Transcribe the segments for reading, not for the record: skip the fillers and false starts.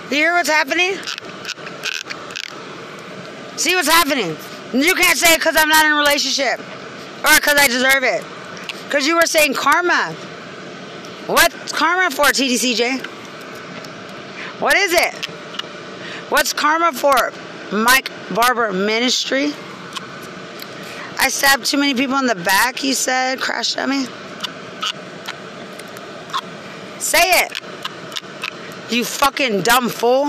You hear what's happening? See what's happening? You can't say it because I'm not in a relationship. Or because I deserve it. Because you were saying karma. What's karma for, TDCJ? What is it? What's karma for? Mike Barber Ministry? I stabbed too many people in the back, you said. Crashed at me. Say it. You fucking dumb fool.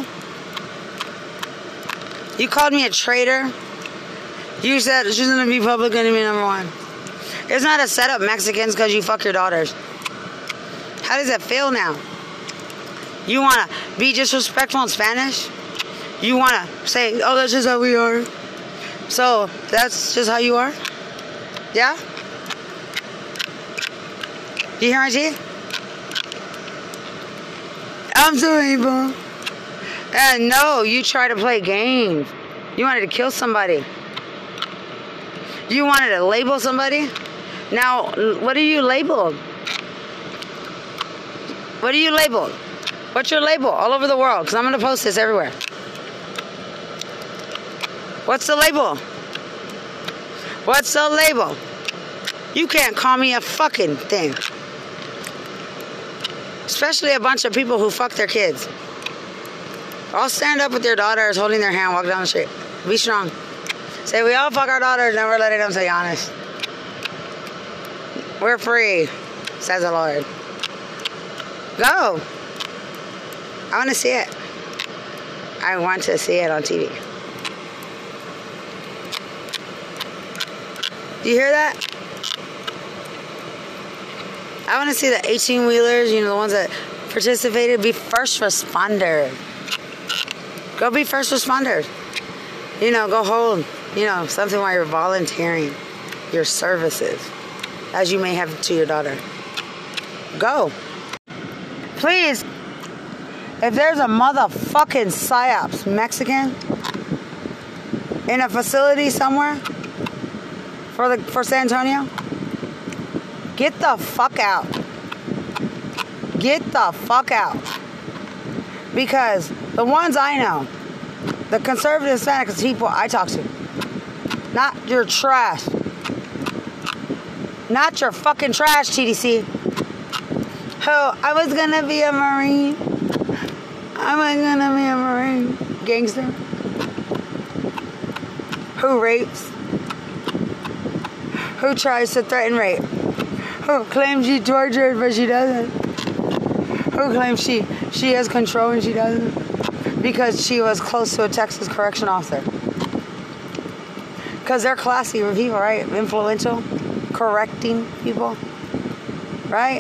You called me a traitor. You said she's gonna be public enemy number one. It's not a setup, Mexicans, because you fuck your daughters. How does it feel now? You wanna be disrespectful in Spanish? You wanna say, oh, that's just how we are. So that's just how you are? Yeah? You hear my G? I'm so evil. No, you try to play games. You wanted to kill somebody. You wanted to label somebody? Now, what are you labeled? What are you labeled? What's your label all over the world? Because I'm going to post this everywhere. What's the label? What's the label? You can't call me a fucking thing. Especially a bunch of people who fuck their kids. All stand up with your daughters, holding their hand, walk down the street. Be strong. Say, we all fuck our daughters, never letting them say honest. We're free, says the Lord. Go. I want to see it. I want to see it on TV. Do you hear that? I want to see the 18-wheelers, you know, the ones that participated, be first responders. Go be first responders. You know, go hold, you know, something while you're volunteering your services, as you may have to your daughter. Go. Please, if there's a motherfucking PSYOPs Mexican in a facility somewhere for San Antonio, get the fuck out. Get the fuck out. Because the ones I know, the conservative Hispanic people I talk to, not your trash. Not your fucking trash, TDC. Who, I was gonna be a Marine. I was gonna be a Marine. Gangster. Who rapes. Who tries to threaten rape. Who claims she tortured but she doesn't. Who claims she has control and she doesn't. Because she was close to a Texas correction officer. Because they're classy people, right? Influential. Correcting people. Right?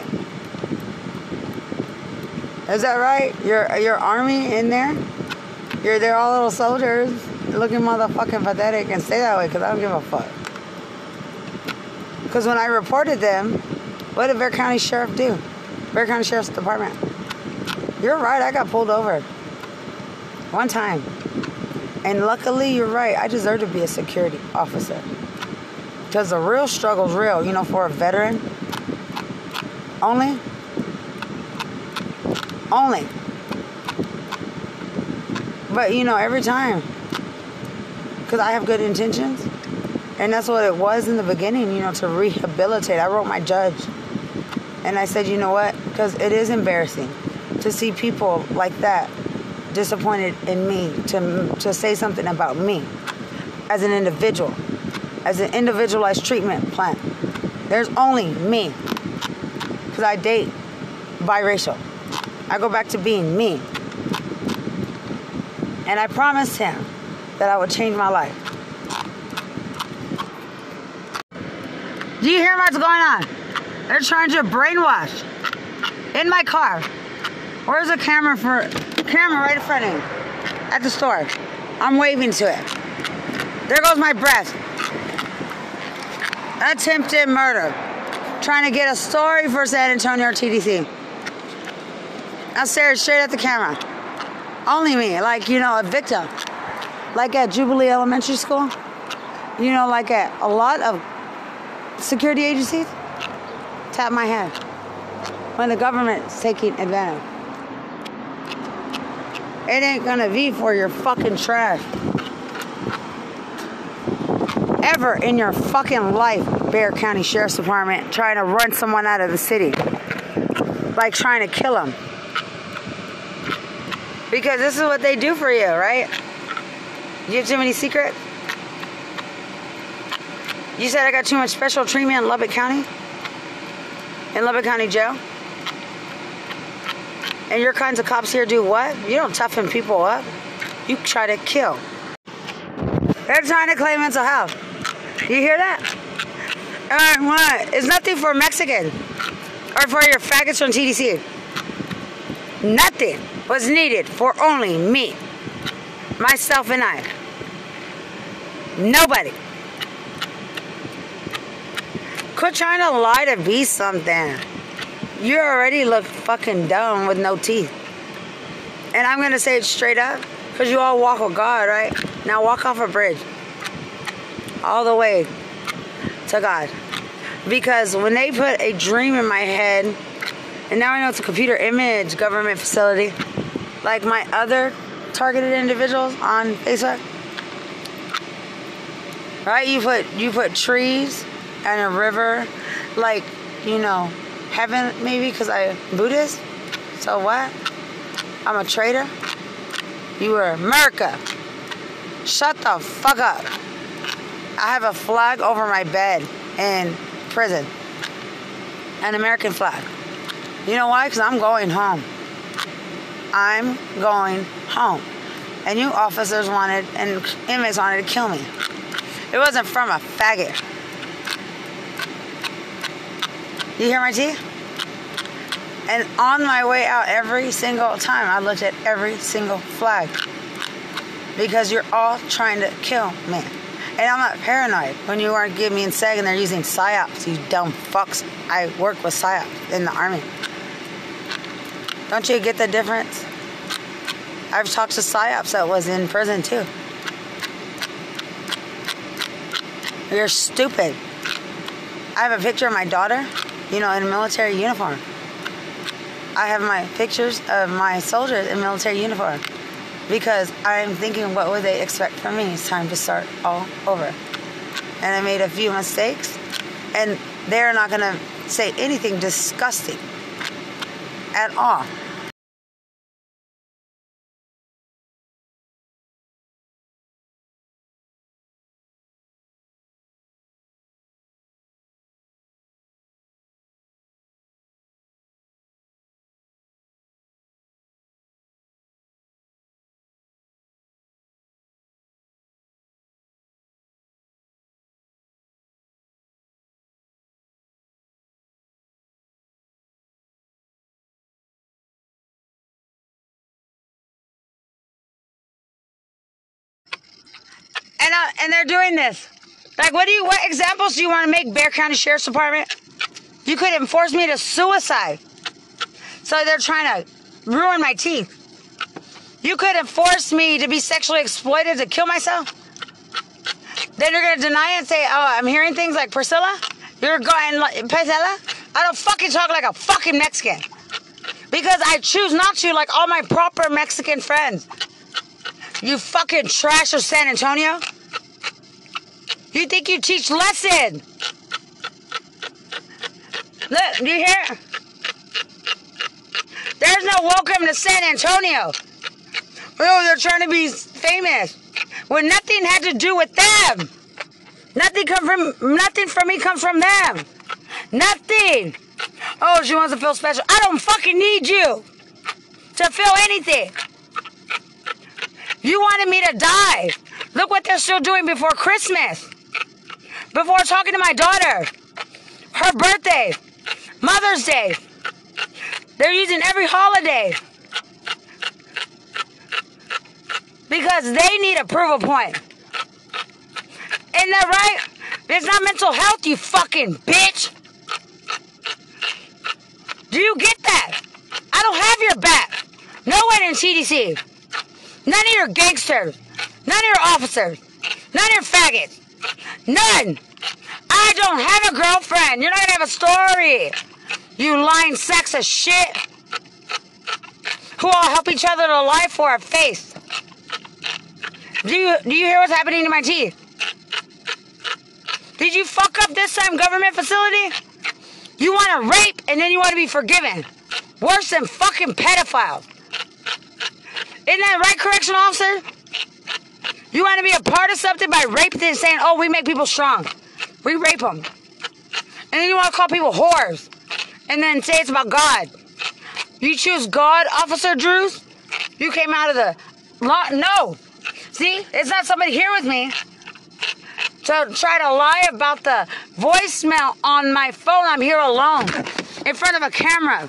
Is that right? Your army in there? They're all little soldiers looking motherfucking pathetic, and stay that way because I don't give a fuck. Because when I reported them, what did Bexar County Sheriff do? Bexar County Sheriff's Department. You're right, I got pulled over. One time. And luckily, you're right, I deserve to be a security officer. Because the real struggle's real, you know, for a veteran. Only. But, you know, every time. Because I have good intentions. And that's what it was in the beginning, you know, to rehabilitate. I wrote my judge. And I said, you know what? Because it is embarrassing to see people like that disappointed in me to say something about me as an individual, as an individualized treatment plan. There's only me. Because I date biracial. I go back to being me. And I promised him that I would change my life. Do you hear what's going on? They're trying to brainwash. In my car. Where's the camera camera right in front of me. At the store. I'm waving to it. There goes my breath. Attempted murder. Trying to get a story for San Antonio TDC. I stared straight at the camera. Only me, like, you know, a victim. Like at Jubilee Elementary School. You know, like at a lot of security agencies. Tap my hand. When the government's taking advantage. It ain't gonna be for your fucking trash. Ever in your fucking life, Bexar County Sheriff's Department trying to run someone out of the city. Like trying to kill them. Because this is what they do for you, right? You have too many secrets? You said I got too much special treatment in Lubbock County? In Lubbock County Jail? And your kinds of cops here do what? You don't toughen people up. You try to kill. They're trying to claim mental health. You hear that? What? It's nothing for Mexican. Or for your faggots from TDC. Nothing was needed for only me. Myself and I. Nobody. Quit trying to lie to be something. You already look fucking dumb with no teeth. And I'm going to say it straight up. Because you all walk with God, right? Now walk off a bridge. All the way to God. Because when they put a dream in my head, and now I know it's a computer image government facility, like my other targeted individuals on Facebook, right? You put trees and a river, like, you know, heaven maybe, because I'm Buddhist. So what? I'm a traitor. You were America. Shut the fuck up. I have a flag over my bed in prison. An American flag. You know why? Because I'm going home. I'm going home. And you officers wanted, and inmates wanted to kill me. It wasn't from a faggot. You hear my teeth? And on my way out every single time, I looked at every single flag. Because you're all trying to kill me. And I'm not paranoid when you aren't giving me in SEG and they're using PSYOPs, you dumb fucks. I work with PSYOPs in the Army. Don't you get the difference? I've talked to PSYOPs that was in prison too. You're stupid. I have a picture of my daughter, you know, in a military uniform. I have my pictures of my soldiers in military uniform. Because I'm thinking, what would they expect from me? It's time to start all over. And I made a few mistakes. And they're not going to say anything disgusting at all. And they're doing this. Like, what examples do you want to make, Bexar County Sheriff's Department? You couldn't force me to suicide. So they're trying to ruin my teeth. You couldn't force me to be sexually exploited to kill myself. Then you're going to deny it and say, oh, I'm hearing things like Priscilla? You're going like Priscilla? I don't fucking talk like a fucking Mexican. Because I choose not to, like all my proper Mexican friends. You fucking trash of San Antonio. You think you teach lesson? Look, do you hear? There's no welcome to San Antonio. Oh, they're trying to be famous. When nothing had to do with them. Nothing from me comes from them. Nothing. Oh, she wants to feel special. I don't fucking need you to feel anything. You wanted me to die. Look what they're still doing before Christmas. Before talking to my daughter. Her birthday. Mother's Day. They're using every holiday. Because they need a approval point. Isn't that right? It's not mental health, you fucking bitch. Do you get that? I don't have your back. No one in CDC. None of your gangsters. None of your officers. None of your faggots. None. I don't have a girlfriend. You're not going to have a story. You lying sacks of shit. who all help each other to lie for a face. Do you hear what's happening to my teeth? Did you fuck up this time, government facility? You want to rape and then you want to be forgiven. Worse than fucking pedophiles. Isn't that right, correctional officer? You want to be a part of something by raping and saying, oh, we make people strong. We rape them. And then you want to call people whores. And then say it's about God. You choose God, Officer Drews? You came out of the law? No. See, it's not somebody here with me to try to lie about the voicemail on my phone. I'm here alone in front of a camera.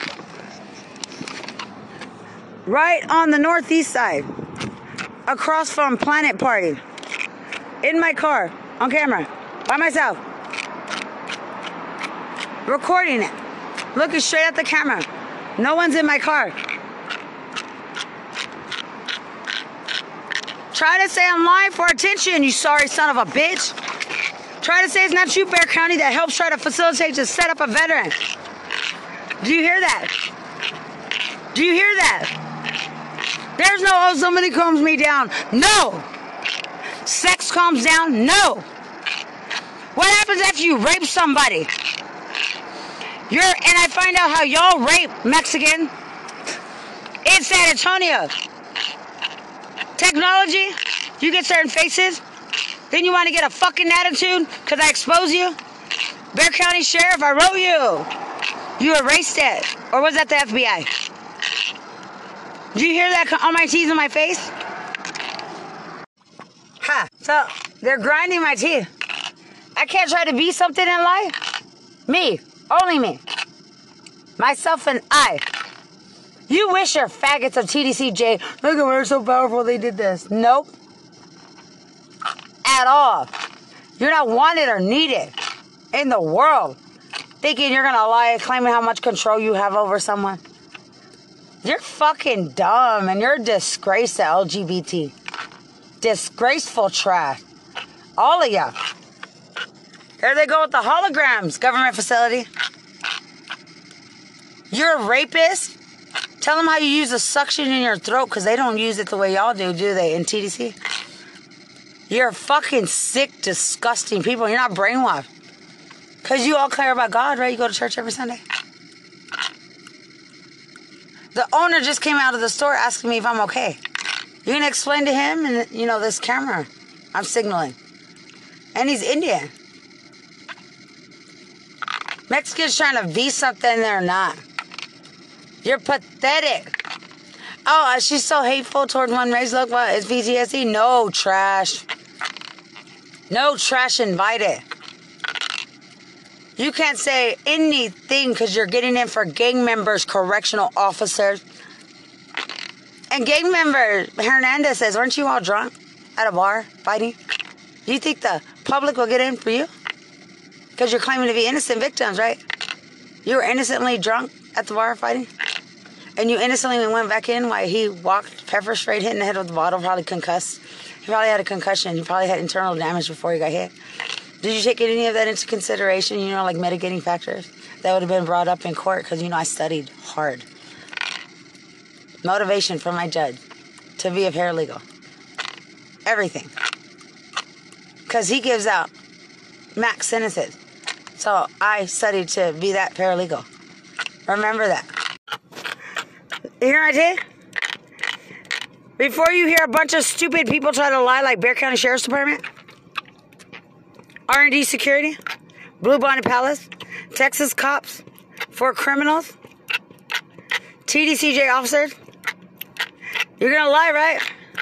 Right on the northeast side. Across from Planet Party. In my car. On camera. By myself. Recording it. Looking straight at the camera. No one's in my car. Try to say I'm lying for attention, you sorry son of a bitch. Try to say it's not you, Bexar County, that helps try to facilitate to set up a veteran. Do you hear that? Do you hear that? There's no, oh, somebody calms me down. No. Sex calms down? No. What happens after you rape somebody? And I find out how y'all rape Mexican in San Antonio. Technology, you get certain faces, then you want to get a fucking attitude because I expose you. Bexar County Sheriff, I wrote you. You erased it. Or was that the FBI? Do you hear that on my teeth and my face? Ha, so they're grinding my teeth. I can't try to be something in life. Me, only me. Myself and I. You wish your faggots of TDCJ, look at we're so powerful they did this. Nope. At all. You're not wanted or needed in the world. Thinking you're going to lie, claiming how much control you have over someone. You're fucking dumb and you're a disgrace to LGBT. Disgraceful trash. All of ya. There they go with the holograms, government facility. You're a rapist? Tell them how you use a suction in your throat because they don't use it the way y'all do they, in TDC? You're fucking sick, disgusting people. You're not brainwashed. Because you all care about God, right? You go to church every Sunday. The owner just came out of the store asking me if I'm okay. You can explain to him and, you know, this camera I'm signaling. And he's Indian. Mexicans trying to be something they're not. You're pathetic. Oh, she's so hateful towards one race. Look, what? It's PTSD? No trash. No trash invited. You can't say anything because you're getting in for gang members, correctional officers. And gang member Hernandez says, aren't you all drunk at a bar fighting? Do you think the public will get in for you? Because you're claiming to be innocent victims, right? You were innocently drunk at the bar fighting? And you innocently went back in while he walked, pepper sprayed, hit in the head with the bottle, probably concussed. He probably had a concussion. He probably had internal damage before he got hit. Did you take any of that into consideration, you know, like mitigating factors? That would have been brought up in court because, you know, I studied hard. Motivation from my judge to be a paralegal. Everything. Because he gives out max sentences. So I studied to be that paralegal. Remember that. You hear what I did? Before you hear a bunch of stupid people try to lie like Bexar County Sheriff's Department, R&D Security, Blue Bonnet Palace, Texas Cops, for criminals, TDCJ officers, you're going to lie, right?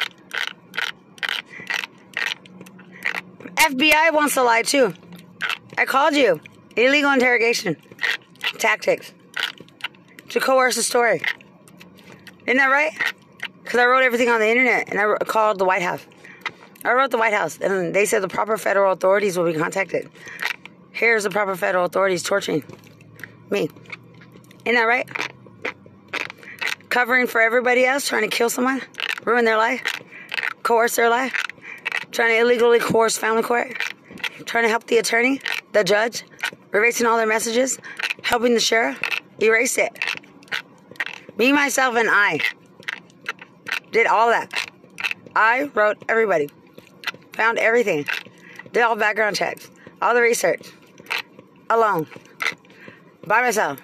FBI wants to lie too. I called you. Illegal interrogation tactics to coerce a story. Isn't that right? Because I wrote everything on the internet and I called the White House. I wrote the White House and they said the proper federal authorities will be contacted. Here's the proper federal authorities torturing me. Isn't that right? Covering for everybody else, trying to kill someone, ruin their life, coerce their life, trying to illegally coerce family court, trying to help the attorney, the judge, erasing all their messages, helping the sheriff, erase it. Me, myself, and I did all that. I wrote everybody. Found everything. Did all background checks. All the research. Alone. By myself.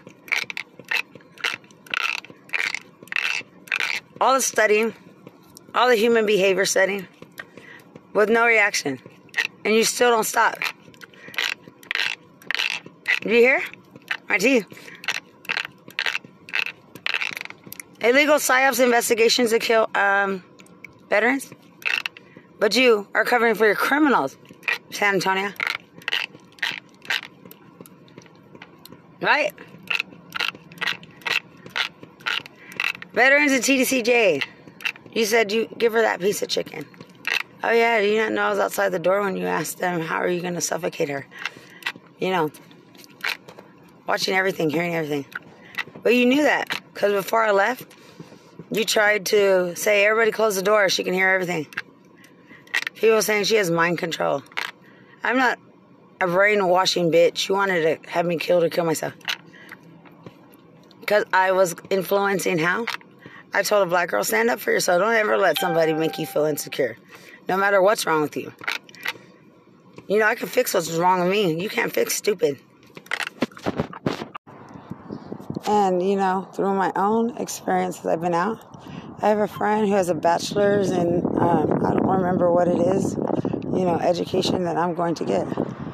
All the studying. All the human behavior studying. With no reaction. And you still don't stop. Did you hear? My teeth. Illegal PSYOPs investigations to kill veterans. But you are covering for your criminals, San Antonio. Right? Veterans and TDCJ. You said you give her that piece of chicken. Oh yeah, do you not know I was outside the door when you asked them how are you going to suffocate her? You know, watching everything, hearing everything. But you knew that, because before I left, you tried to say, everybody close the door, she can hear everything. People saying she has mind control. I'm not a brainwashing bitch. You wanted to have me killed or kill myself. Because I was influencing how? I told a black girl, stand up for yourself. Don't ever let somebody make you feel insecure. No matter what's wrong with you. You know, I can fix what's wrong with me. You can't fix stupid. And, you know, through my own experiences, I've been out. I have a friend who has a bachelor's in, I don't remember what it is, you know, education that I'm going to get.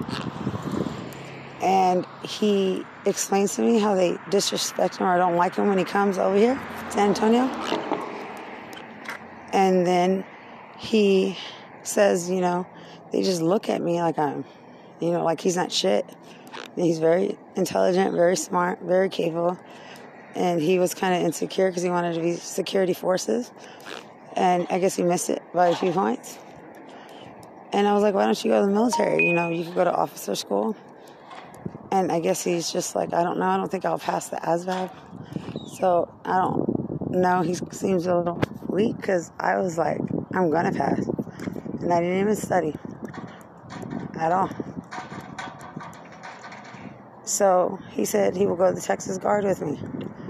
And he explains to me how they disrespect him or don't like him when he comes over here, San Antonio. And then he says, you know, they just look at me like I'm, you know, like he's not shit. And he's very intelligent, very smart, very capable. And he was kind of insecure because he wanted to be security forces. And I guess he missed it by a few points. And I was like, why don't you go to the military? You know, you could go to officer school. And I guess he's just like, I don't know. I don't think I'll pass the ASVAB. So I don't know. He seems a little weak because I was like, I'm going to pass. And I didn't even study at all. So he said he will go to the Texas Guard with me.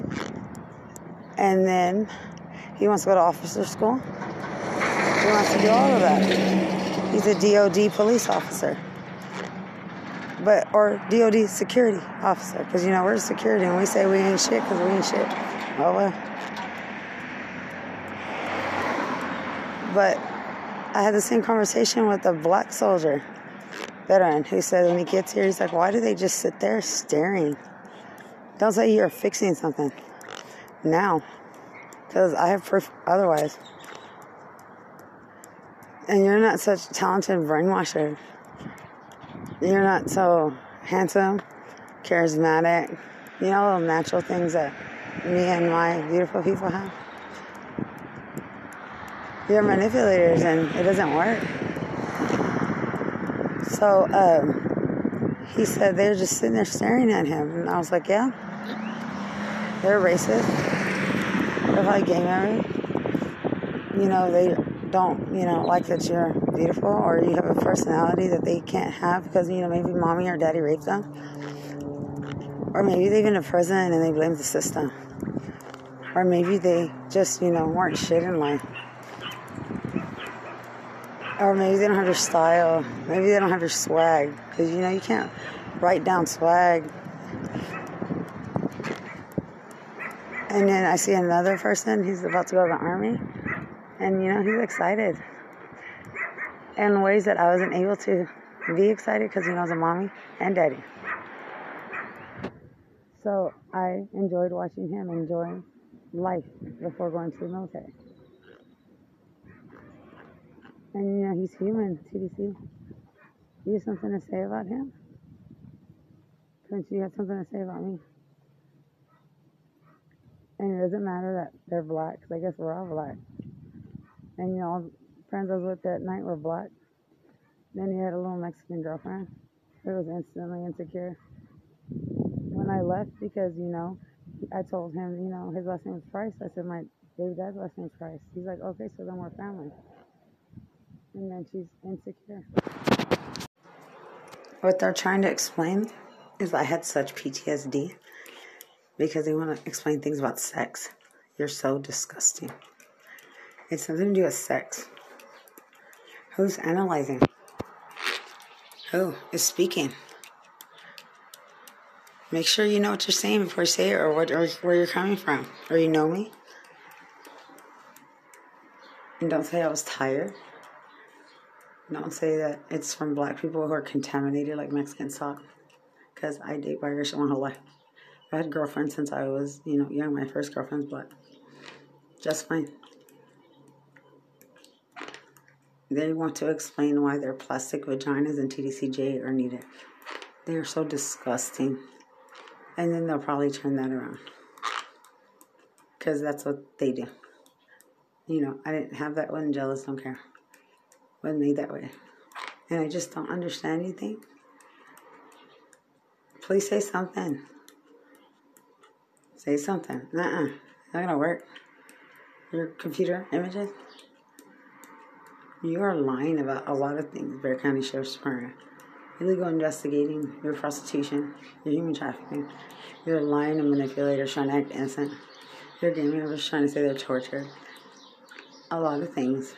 And then he wants to go to officer school. He wants to do all of that. He's a DOD police officer. Or DOD security officer. Because, you know, we're security and we say we ain't shit because we ain't shit. Oh, well. But I had the same conversation with a black soldier veteran who said when he gets here, he's like, why do they just sit there staring? Don't say you're fixing something now, because I have proof otherwise. And you're not such a talented brainwasher. You're not so handsome, charismatic, you know, all the natural things that me and my beautiful people have. You're manipulators and it doesn't work. So he said they're just sitting there staring at him. And I was like, yeah, they're racist. They're like gay members. You know, they don't, you know, like that you're beautiful or you have a personality that they can't have because, you know, maybe mommy or daddy raped them. Or maybe they've been to prison and they blame the system. Or maybe they just, you know, weren't shit in life. Or maybe they don't have your style. Maybe they don't have your swag. Because, you know, you can't write down swag. And then I see another person. He's about to go to the army. And, you know, he's excited. In ways that I wasn't able to be excited because he knows a mommy and daddy. So I enjoyed watching him enjoy life before going to the military. And, you know, he's human, TDC. You have something to say about him? Couldn't you have something to say about me? And it doesn't matter that they're black, because I guess we're all black. And, you know, all the friends I was with that night were black. Then he had a little Mexican girlfriend who was instantly insecure. When I left, because, you know, I told him, you know, his last name was Price. I said, my baby dad's last name is Price. He's like, okay, so then we're family. And then she's insecure. What they're trying to explain is I had such PTSD because they want to explain things about sex. You're so disgusting. It's nothing to do with sex. Who's analyzing? Who is speaking? Make sure you know what you're saying before you say it, or where you're coming from. Or you know me. And don't say I was tired. Don't say that it's from black people who are contaminated like Mexicans talk. Because I date Irish my whole life. I had girlfriends since I was, young. My first girlfriend's black. Just fine. They want to explain why their plastic vaginas and TDCJ are needed. They are so disgusting. And then they'll probably turn that around. Because that's what they do. I didn't have that one. Jealous, don't care. Wasn't made that way. And I just don't understand anything. Please say something. Say something. Not gonna work. Your computer images. You are lying about a lot of things, Bexar County Sheriff's Department. Illegal investigating, your prostitution, your human trafficking. You're lying and manipulators trying to act innocent. Your gang members trying to say they're tortured. A lot of things.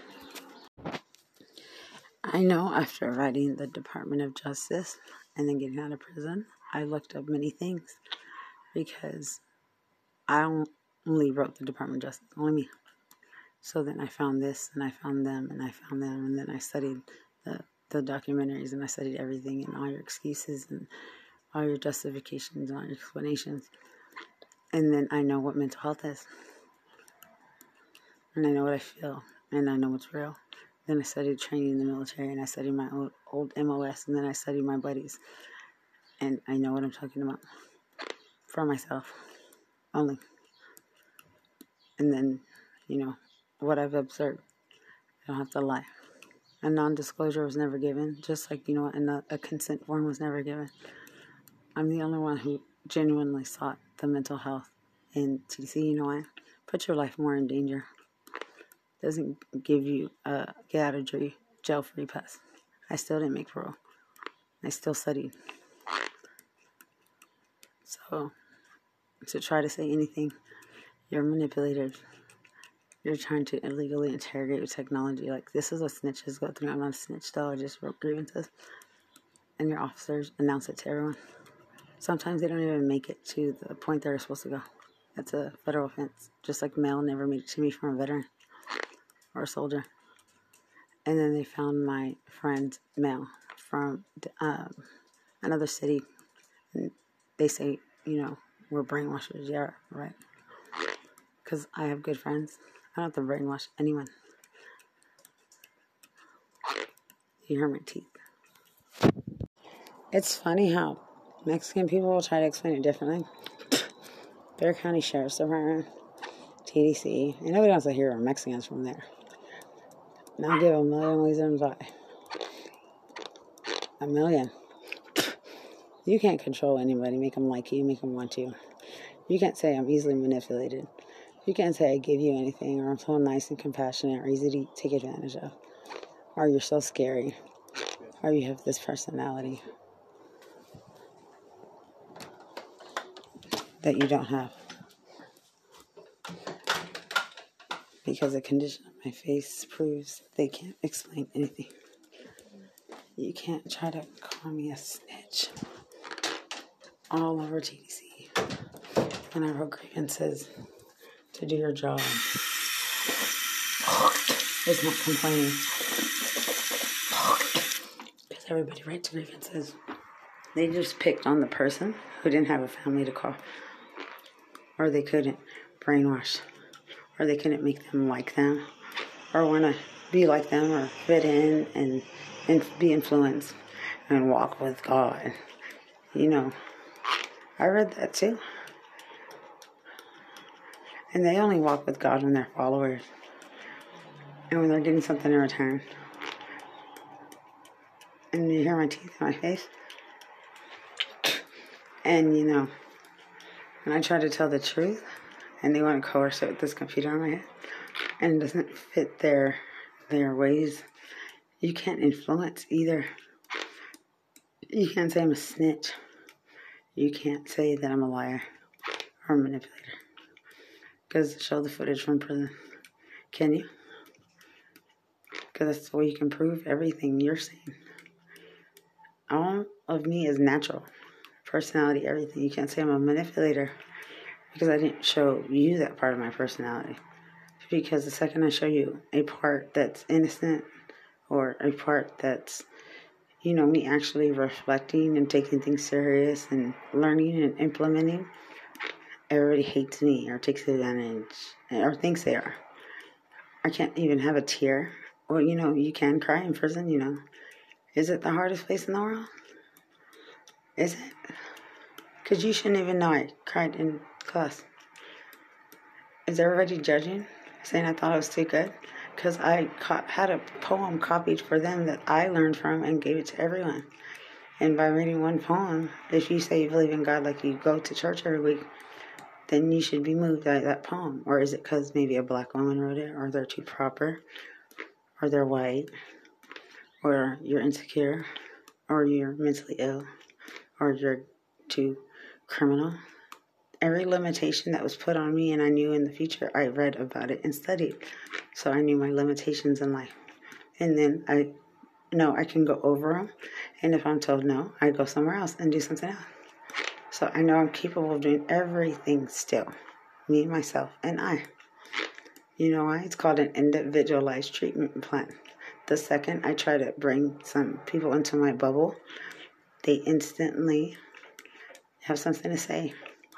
I know after writing the Department of Justice and then getting out of prison, I looked up many things because I only wrote the Department of Justice, only me. So then I found this, and I found them, and I found them, and then I studied the documentaries, and I studied everything, and all your excuses, and all your justifications, and all your explanations. And then I know what mental health is. And I know what I feel, and I know what's real. Then I studied training in the military, and I studied my old MOS, and then I studied my buddies. And I know what I'm talking about for myself only. And then, what I've observed. I don't have to lie. A non-disclosure was never given, just like, a consent form was never given. I'm the only one who genuinely sought the mental health in TDC. You know why? Put your life more in danger. Doesn't give you a get out of jail free pass. I still didn't make parole. I still studied. So, to try to say anything, you're manipulative. You're trying to illegally interrogate with technology. Like, this is what snitches go through. I'm not a snitch, though. I just wrote grievances. And your officers announce it to everyone. Sometimes they don't even make it to the point they're supposed to go. That's a federal offense. Just like mail never made it to me from a veteran or a soldier. And then they found my friend's mail from another city. And they say, we're brainwashers. Yeah, right. Because I have good friends. I don't have to brainwash anyone. You hear my teeth. It's funny how Mexican people will try to explain it differently. Bexar County Sheriff's Department, TDC, and nobody wants to hear Mexicans from there. And I'll give a million reasons why. A million. You can't control anybody, make them like you, make them want you. You can't say I'm easily manipulated. You can't say I give you anything, or I'm so nice and compassionate, or easy to take advantage of. Or you're so scary. Or you have this personality that you don't have. Because the condition of my face proves they can't explain anything. You can't try to call me a snitch all over TDC. And I wrote grievances to do your job. It's not complaining. Because everybody writes grievances. They just picked on the person who didn't have a family to call. Or they couldn't brainwash. Or they couldn't make them like them. Or want to be like them or fit in and be influenced and walk with God. I read that too. And they only walk with God when they're followers. And when they're getting something in return. And you hear my teeth in my face. And, when I try to tell the truth, and they want to coerce it with this computer on my head, and it doesn't fit their ways, you can't influence either. You can't say I'm a snitch. You can't say that I'm a liar or a manipulator. Because show the footage from prison. Can you? Because that's the way you can prove everything you're saying. All of me is natural. Personality, everything. You can't say I'm a manipulator because I didn't show you that part of my personality. Because the second I show you a part that's innocent or a part that's, me actually reflecting and taking things serious and learning and implementing, everybody hates me or takes advantage or thinks they are. I can't even have a tear. Well, you can cry in prison, Is it the hardest place in the world? Is it? Because you shouldn't even know I cried in class. Is everybody judging? Saying I thought it was too good? Because I had a poem copied for them that I learned from and gave it to everyone. And by reading one poem, if you say you believe in God like you go to church every week, then you should be moved by that poem. Or is it because maybe a black woman wrote it, or they're too proper, or they're white, or you're insecure, or you're mentally ill, or you're too criminal? Every limitation that was put on me and I knew in the future, I read about it and studied. So I knew my limitations in life. And then I know I can go over them. And if I'm told no, I go somewhere else and do something else. So I know I'm capable of doing everything still. Me, myself, and I. You know why? It's called an individualized treatment plan. The second I try to bring some people into my bubble, they instantly have something to say.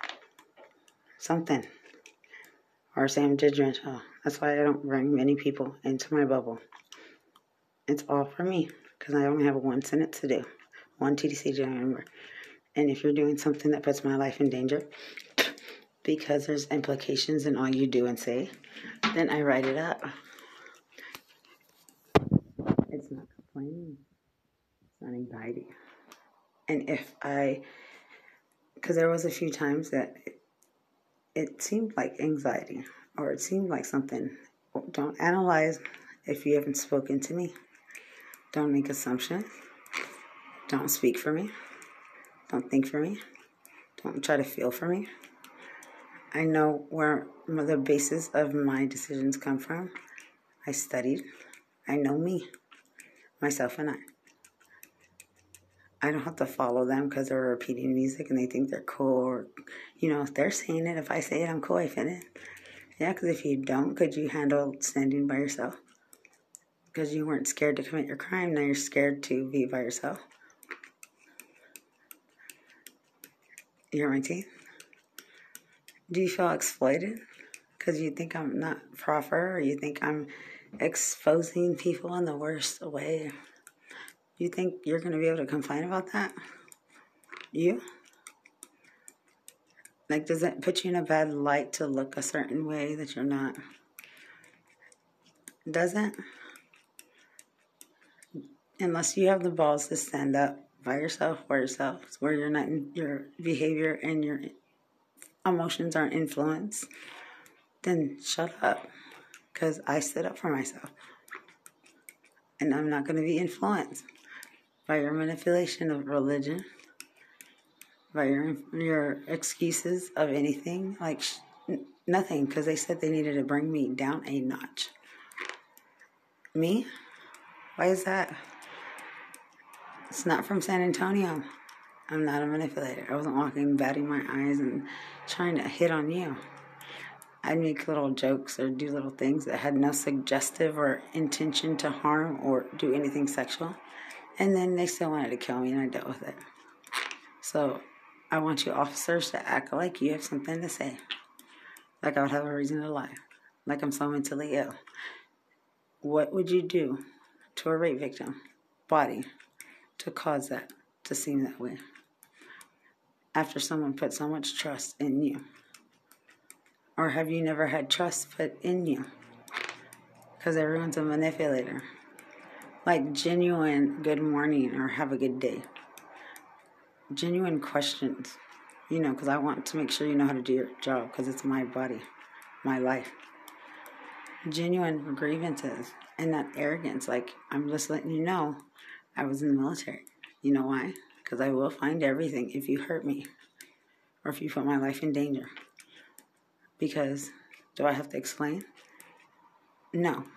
Something. Or say I'm judgmental. That's why I don't bring many people into my bubble. It's all for me. Because I only have one sentence to do. One TDC to remember. And if you're doing something that puts my life in danger, because there's implications in all you do and say, then I write it up. It's not complaining. It's not anxiety. And because there was a few times that it seemed like anxiety, or it seemed like something. Don't analyze if you haven't spoken to me. Don't make assumptions. Don't speak for me. Don't think for me. Don't try to feel for me. I know where the basis of my decisions come from. I studied. I know me, myself, and I. I don't have to follow them because they're repeating music and they think they're cool. Or, if they're saying it, if I say it, I'm cool, I fit it. Yeah, because if you don't, could you handle standing by yourself? Because you weren't scared to commit your crime, now you're scared to be by yourself. You hear my teeth? Do you feel exploited? Because you think I'm not proper, or you think I'm exposing people in the worst way? You think you're going to be able to complain about that? You? Like, does it put you in a bad light to look a certain way that you're not? Doesn't? Unless you have the balls to stand up by yourself, for yourself, where you're not, your behavior and your emotions aren't influenced, then shut up. Because I stood up for myself. And I'm not going to be influenced by your manipulation of religion, by your excuses of anything, like nothing, because they said they needed to bring me down a notch. Me? Why is that? It's not from San Antonio. I'm not a manipulator. I wasn't walking, batting my eyes and trying to hit on you. I'd make little jokes or do little things that had no suggestive or intention to harm or do anything sexual. And then they still wanted to kill me, and I dealt with it. So I want you officers to act like you have something to say. Like I would have a reason to lie. Like I'm so mentally ill. What would you do to a rape victim body to cause that to seem that way? After someone put so much trust in you. Or have you never had trust put in you? Because everyone's a manipulator. Like genuine good morning or have a good day. Genuine questions. Because I want to make sure you know how to do your job, because it's my body, my life. Genuine grievances and not arrogance. Like, I'm just letting you know I was in the military. You know why? Because I will find everything if you hurt me or if you put my life in danger. Because Do I have to explain? No.